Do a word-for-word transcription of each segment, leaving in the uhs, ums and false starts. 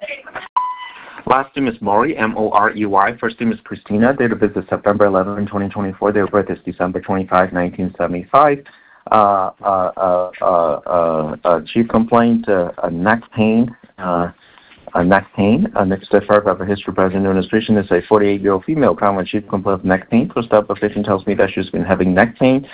Last name is Mori, M O R E Y. First name is Christina. Date of birth is September eleventh, twenty twenty-four. Date of birth is December twenty-fifth, nineteen seventy-five. Uh, uh, uh, uh, uh, uh, chief complaint, uh, uh, neck pain. Uh, uh, neck pain. Uh, next paragraph of history present administration is a forty-eight-year-old female common chief complaint of neck pain. Post-op patient tells me that she's been having neck pain.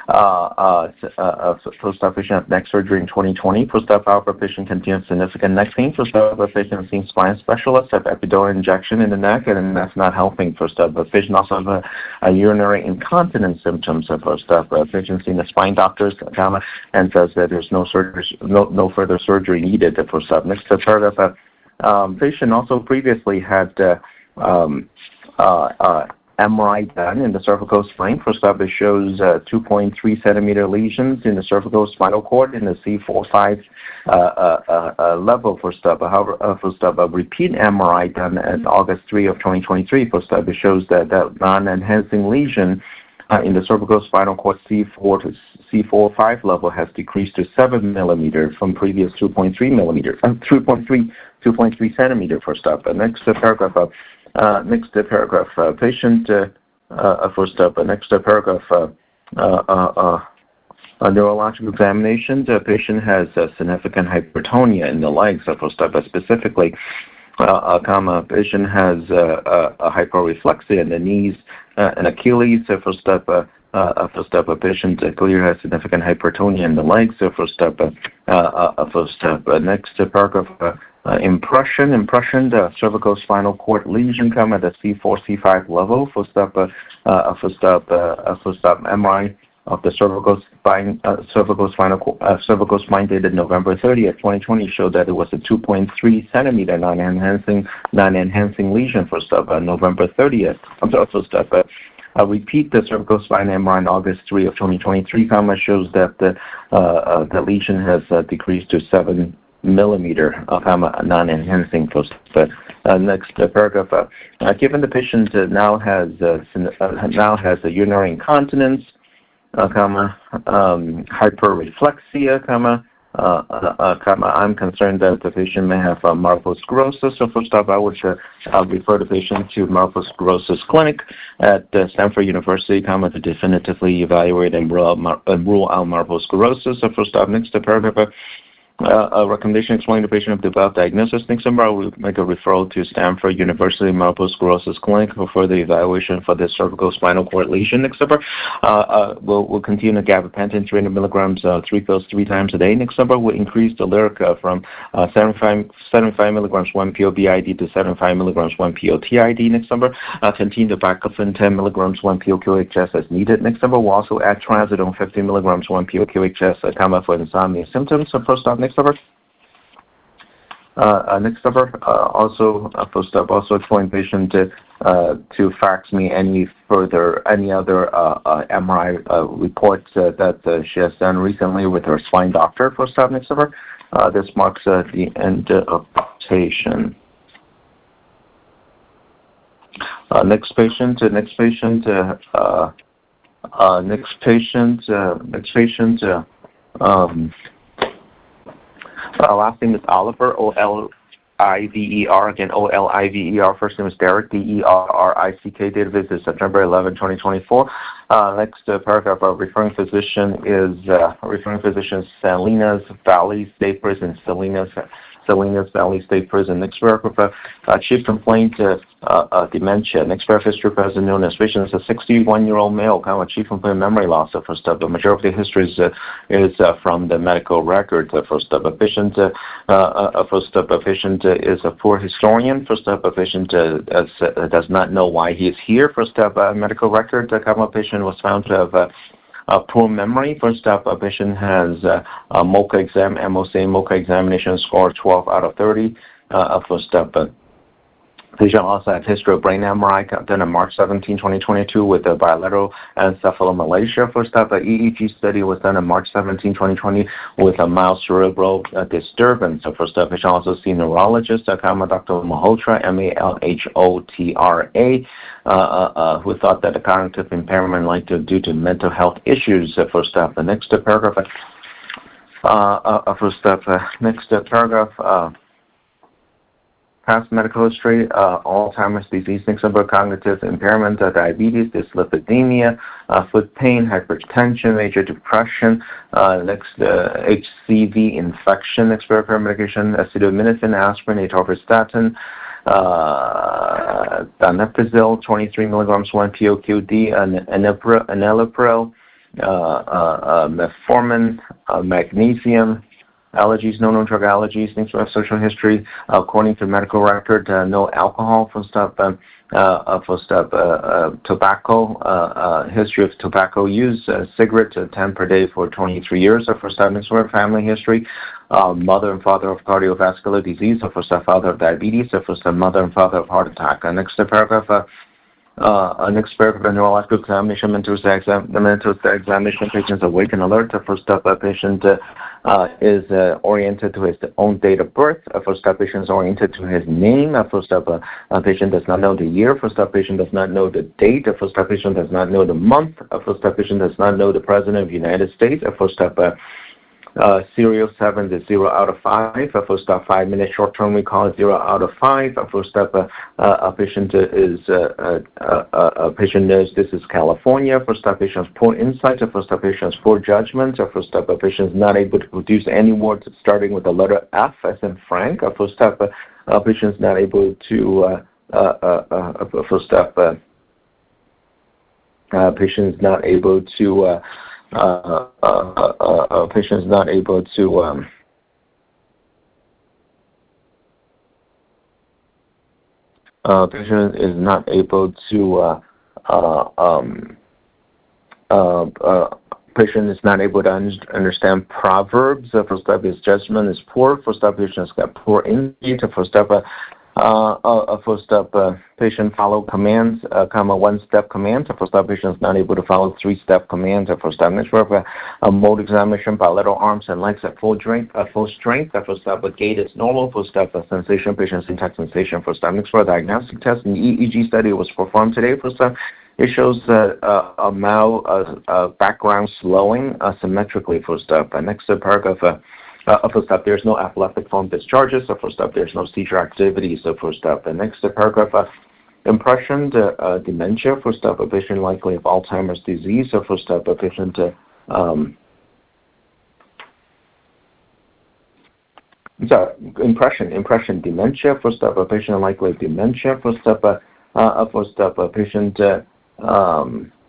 Uh, uh, uh, post-op patient had neck surgery in twenty twenty. Post-op however patient continues significant neck pain. Post-op patient seen spine specialist have epidural injection in the neck, and that's not helping. Post-op patient also have a, a urinary incontinence symptoms. Of post-op patient seen the spine doctors comma and says that there's no surgery, no no further surgery needed. Post-op next paragraph. Um, patient also previously had uh, um, uh, uh, M R I done in the cervical spine. First up, it shows uh, two point three centimeter lesions in the cervical spinal cord in the C four five uh, uh, uh, level. First up, however, uh, first up, a repeat M R I done at August third of twenty twenty-three. First up, it shows that that non-enhancing lesion uh, in the cervical spinal cord C four to C four five level has decreased to seven millimeter from previous two point three millimeter, uh, two point three two point three centimeter. First up, uh, next uh, paragraph. Uh, Uh, next uh, paragraph, uh, patient, uh, uh, first up, uh, next uh, paragraph, uh, uh, uh, uh, neurological examination, the patient has uh, significant hypertonia in the legs, uh, first up, uh, specifically, uh, uh, comma, patient has uh, uh, a hyperreflexia in the knees uh, and Achilles, uh, first up, uh, uh, first up, a patient uh, clearly has significant hypertonia in the legs, uh, first up, uh, uh, uh, first up, uh, next uh, paragraph, uh, Uh, impression, impression, the cervical spinal cord lesion come at the C four, C five level. First up, uh, uh, first up, uh, first up M R I of the cervical spine, uh, cervical spinal, uh, cervical spine dated November thirtieth, twenty twenty, showed that it was a two point three centimeter non-enhancing, non-enhancing lesion. First up, uh, November thirtieth. I'm sorry, first up. Uh, Uh, repeat the cervical spine M R I on August third of twenty twenty-three, comma, shows that the, uh, uh, the lesion has uh, decreased to seven millimeter of uh, non-enhancing post. But uh, next uh, paragraph. Uh, uh, given the patient uh, now has uh, uh, now has a urinary incontinence, uh, comma, um, hyperreflexia, comma, uh, uh, uh, comma, I'm concerned that the patient may have uh, multiple sclerosis. So first off, I would uh, I'll refer the patient to multiple sclerosis clinic at uh, Stanford University, comma, to definitively evaluate and rule out, uh, rule out multiple sclerosis. So first off, next uh, paragraph. Uh, Uh, a recommendation explaining the patient of developed diagnosis. Next number, I will make a referral to Stanford University Multiple Sclerosis Clinic for further evaluation for this cervical spinal cord lesion. Next number, uh, uh, we'll, we'll continue the gabapentin three hundred milligrams, uh, three pills three times a day. Next number, we'll increase the Lyrica from uh, seventy-five milligrams one P O B I D to seventy-five milligrams one P O T I D. Next number, uh, continue the baclofen ten milligrams one P O Q H S as needed. Next number, we'll also add trazodone fifty milligrams one P O Q H S, uh, comma, for insomnia symptoms. So first off, next number. Uh, uh, next number, uh, also uh, post up, also explain patient to, uh, to fax me any further, any other uh, uh, M R I uh, reports uh, that uh, she has done recently with her spine doctor. Post up, next number. Uh, this marks uh, the end of patient. Uh, next patient, uh, next patient, uh, uh, uh, next patient, uh, next patient. Uh, um, Uh, last name is Oliver, O L I V E R, again, O L I V E R. First name is Derek, D E R R I C K. Date of birth is September eleventh, twenty twenty-four. Uh, next uh, paragraph, our referring physician is, uh, referring physician is Salinas Valley State Prison, Salinas, Salinas Valley State Prison. Next paragraph, uh, uh, chief complaint, uh, uh, uh, dementia. Next paragraph, history present known as patient is a sixty-one-year-old male, kind of chief complaint memory loss. The first step, the majority of the history is, uh, is uh, from the medical record. The first step, a patient, uh, uh, first step, a patient uh, is a poor historian. First step, a patient uh, as, uh, does not know why he is here. First step, a medical record. The kind of patient was found to have uh, Uh, poor memory. First up, a patient has uh, a MoCA exam, M O C A MoCA examination score twelve out of thirty. Uh, first up, uh, patient also has history of brain M R I done on March seventeenth, twenty twenty-two with a bilateral encephalomalacia. First up, an E E G study was done on March seventeenth, twenty twenty with a mild cerebral uh, disturbance. So first up, patient also seen neurologist, uh, comma, Doctor Malhotra, M A L H O T R A, uh, uh, uh, who thought that the cognitive impairment likely due to mental health issues. Uh, first up, the next uh, paragraph, uh, uh, first up, uh, next uh, paragraph, uh, past medical history, uh, Alzheimer's disease, next number, cognitive impairment, uh, diabetes, dyslipidemia, uh, foot pain, hypertension, major depression, uh, next uh, H C V infection, expiratory medication, acetaminophen, aspirin, atorvastatin, uh, donepezil, twenty-three milligrams, one P O Q D, and enalapril, uh, uh, uh, metformin, uh, magnesium. Allergies, no known drug allergies, things from social history, uh, according to medical record, uh, no alcohol, for step, uh, uh, for step, uh, uh, tobacco, uh, uh, history of tobacco use, uh, cigarette, uh, ten per day for twenty-three years, uh, for step, next for family history, uh, mother and father of cardiovascular disease, uh, for step, father of diabetes, uh, for step, mother and father of heart attack. Uh, next paragraph, uh, Uh, an expert of neurological examination, mental exam, the mental examination, patient's awake and alert. The first step, a patient uh, uh, is uh, oriented to his own date of birth. A first step, patient is oriented to his name. A first step, uh, a patient does not know the year. First step, patient does not know the date. A first step, patient does not know the month. A first step, patient does not know the president of the United States. A first step, uh, Uh, serial seven is zero out of five. A first step five minute short term we call it zero out of five. A first step uh, uh, a patient is uh, uh, uh, a patient knows this is California. First step patient has poor insight. A first step patient has poor judgment. A first step a patient is not able to produce any words starting with the letter F as in Frank. A first step uh, a patient is not able to uh, uh, uh, uh, a first step uh, uh, patient is not able to uh, Uh, uh, uh, uh, patient is not able to um, uh, patient is not able to uh, uh, um, uh, uh, patient is not able to un- understand proverbs. Uh, first step is judgment is poor. First step patient has got poor insight. First step uh, Uh, uh, first step, uh, patient follow commands, uh, comma, one-step commands. A first step, patient is not able to follow three-step commands. A first step, network, uh, a mode examination, bilateral arms and legs at full strength. Uh, full strength. A first step, a gait is normal. First step, a sensation, patient syntax sensation. First step, next for a diagnostic test. An E E G study was performed today. First step, it shows uh, uh, a mouth uh, uh, background slowing uh, symmetrically. First step, uh, next uh, paragraph. Uh, Uh, first step, there's no epileptic form discharges. So first step, there's no seizure activity. So first step, the next paragraph, uh, impression, uh, uh, dementia. First step, a patient likely of Alzheimer's disease. So first step, a patient, uh, um, sorry, impression, impression, dementia. First step, a patient likely of dementia. First step, uh, uh, first step, a patient, uh, um,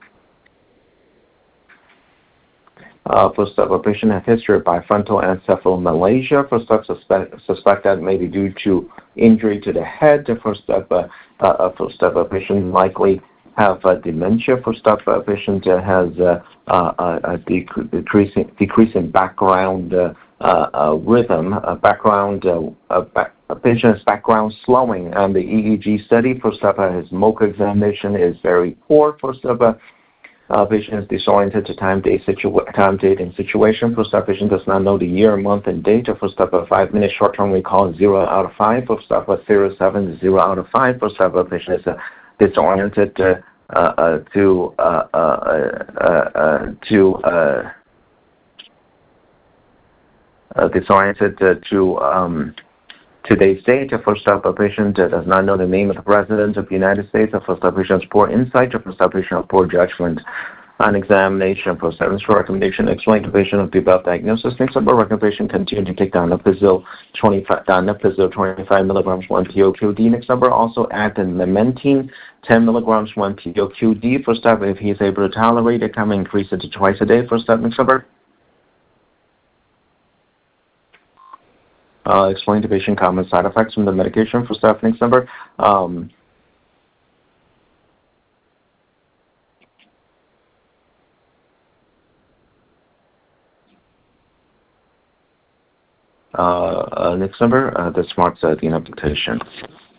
Uh, first step, a patient has history of bifrontal encephalomalacia. First step, suspect, suspect that may be due to injury to the head. First step, uh, uh, first step, a patient likely have uh, dementia. First step, a patient uh, has uh, uh, a dec- decreasing, decreasing background uh, uh, uh, rhythm, uh, background, uh, uh, back, a patient's background slowing. And the E E G study, first step, uh, his MoCA examination is very poor. First step, uh, Uh, patient is disoriented to time, date, situa- time, date, and situation. First step, patient does not know the year, month, and date. First step, a five-minute short-term we call zero out of five. First step, a zero seven is zero out of five. First step, a patient is uh, disoriented uh, uh, uh, to uh, uh, uh, uh, to uh, uh, disoriented uh, to um, today's date. A first step, a patient uh, does not know the name of the president of the United States. A first step, patient has poor insight. A first step, patient has poor judgment. On examination, for seven for recommendation, explain to patient of the above diagnosis. Next up, a recommendation continue to take donepezil twenty-five, donepezil twenty-five milligrams, one P O Q D. Next number, also add the memantine, ten milligrams, one P O Q D. First step, if he is able to tolerate it, come increase it to twice a day. First step, next number. Uh, explain to patient common side effects from the medication for step next number. Um, uh, uh, next number, uh, the smart setting application.